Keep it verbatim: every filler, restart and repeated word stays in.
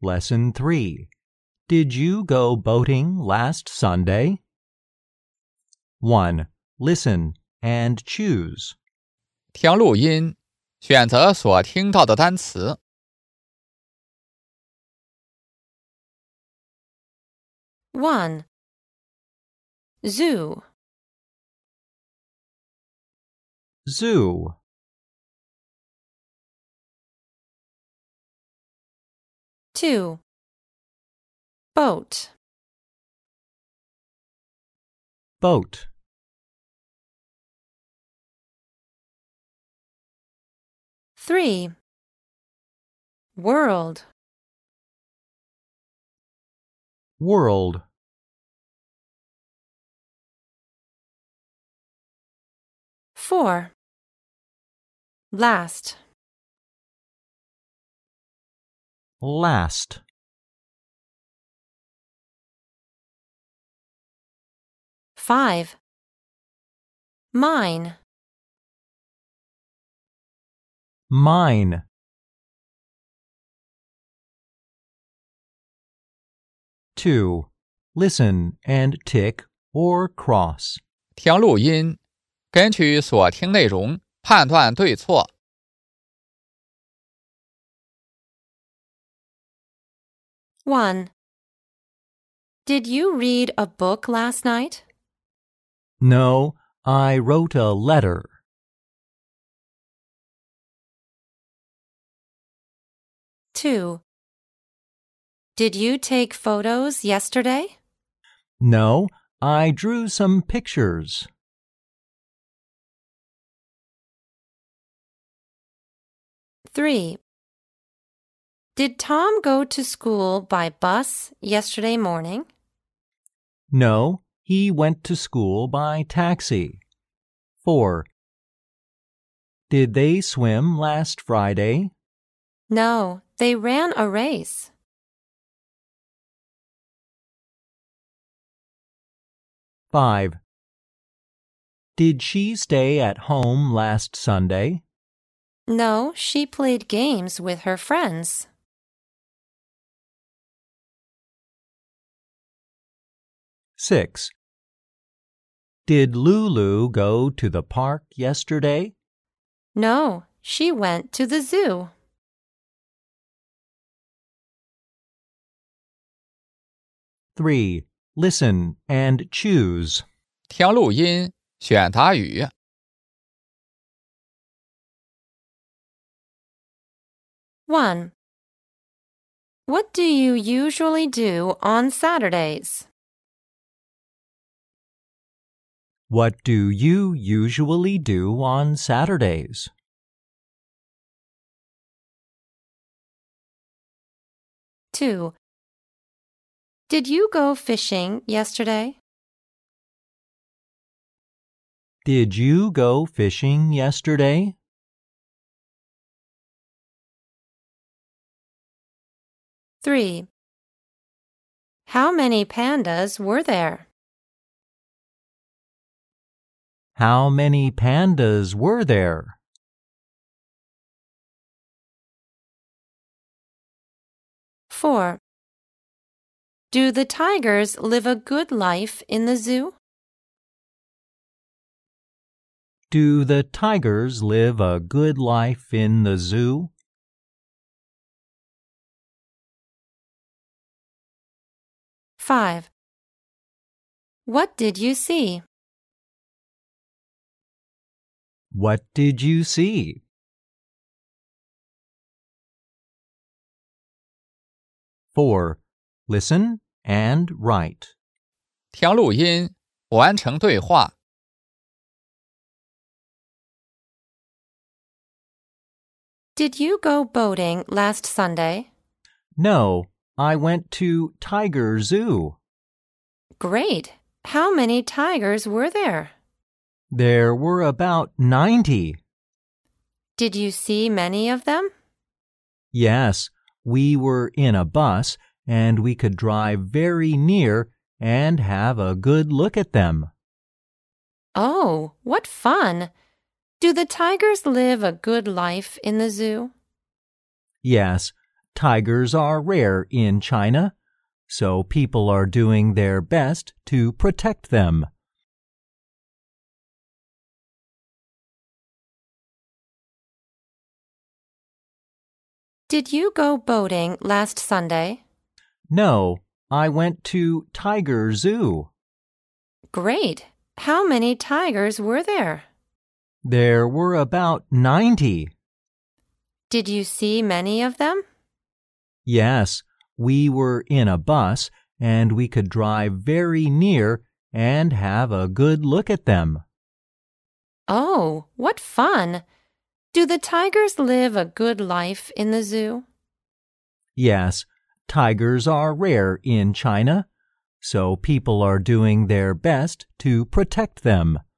Lesson three. Did you go boating last Sunday? one. Listen and choose. 听录音，选择所听到的单词。 one. Zoo. Zoo. two. Boat. Boat. three. World. World. four. Last. Last. five. Mine. Mine. two. Listen and tick or cross. 听录音，根据所听内容判断对错。 one. Did you read a book last night? No, I wrote a letter. two. Did you take photos yesterday? No, I drew some pictures. three. Did Tom go to school by bus yesterday morning? No, he went to school by taxi. four. Did they swim last Friday? No, they ran a race. five. Did she stay at home last Sunday? No, she played games with her friends. six. Did Lulu go to the park yesterday? No, she went to the zoo. three. Listen and choose. 听录音，选答语。 one. What do you usually do on Saturdays? What do you usually do on Saturdays? two. Did you go fishing yesterday? Did you go fishing yesterday? three. How many pandas were there? How many pandas were there? four. Do the tigers live a good life in the zoo? Do the tigers live a good life in the zoo? five. What did you see? What did you see? four. Listen and write. 听录音，完成对话。 Did you go boating last Sunday? No, I went to Tiger Zoo. Great. How many tigers were there? There were about ninety. Did you see many of them? Yes, we were in a bus and we could drive very near and have a good look at them. Oh, what fun! Do the tigers live a good life in the zoo? Yes, tigers are rare in China, so people are doing their best to protect them. Did you go boating last Sunday? No, I went to Tiger Zoo. Great. How many tigers were there? There were about ninety. Did you see many of them? Yes, we were in a bus and we could drive very near and have a good look at them. Oh, what fun! Do the tigers live a good life in the zoo? Yes, tigers are rare in China, so people are doing their best to protect them.